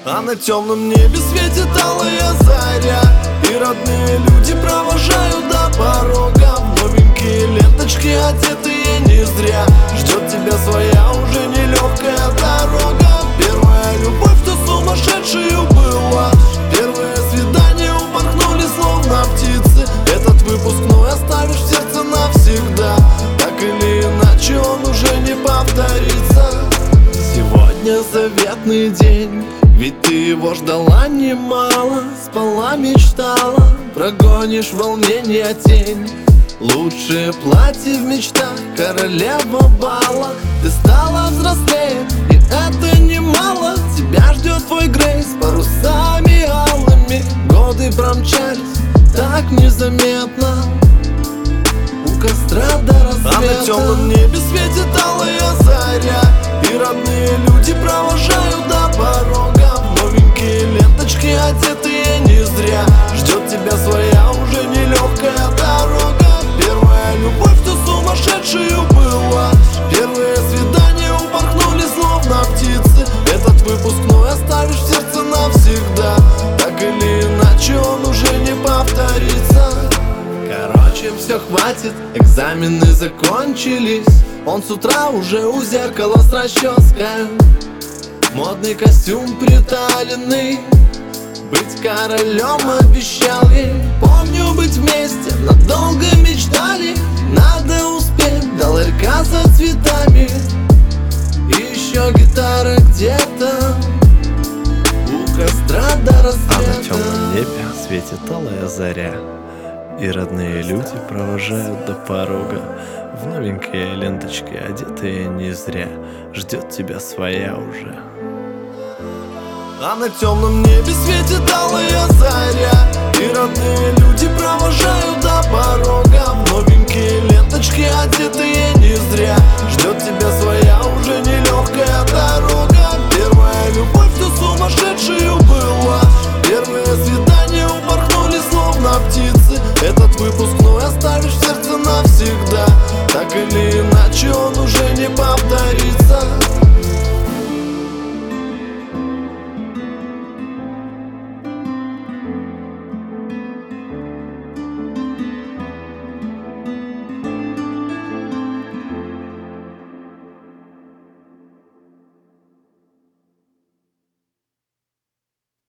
А на темном небе светит алая заря, и родные люди провожают до порога. Новенькие ленточки, одетые не зря, ждет тебя своя уже нелегкая дорога. Первая любовь, то сумасшедшую была, первое свидание упорхнули словно птицы. Этот выпускной оставишь в сердце навсегда, так или иначе он уже не повторится. Сегодня заветный день, ведь ты его ждала немало, спала, мечтала, прогонишь волнение тень. Лучшее платье в мечтах, королева бала. Ты стала взрослее, и это немало. Тебя ждет твой Грейс парусами алыми. Годы промчались так незаметно, у костра до рассвета. А на темном небе светит алая заря, и родные люди провожают до порога. Новенькие ленточки, одетые не зря, ждет тебя своя уже нелегкая дорога. Первая любовь, то сумасшедшую была, первое свидание упорхнули словно птицы. Этот выпускной оставишь в сердце навсегда, так или иначе он уже не повторится. Короче, все хватит, экзамены закончились. Он с утра уже у зеркала с расческой, модный костюм приталенный. Быть королем обещал ей, помню, быть вместе надолго мечтали. Надо успеть до ларька за цветами, и еще гитара где-то у костра до рассвета. А на темном небе светит алая заря, и родные люди провожают до порога. В новенькие ленточки, одетые не зря, ждет тебя своя уже. А на темном небе светит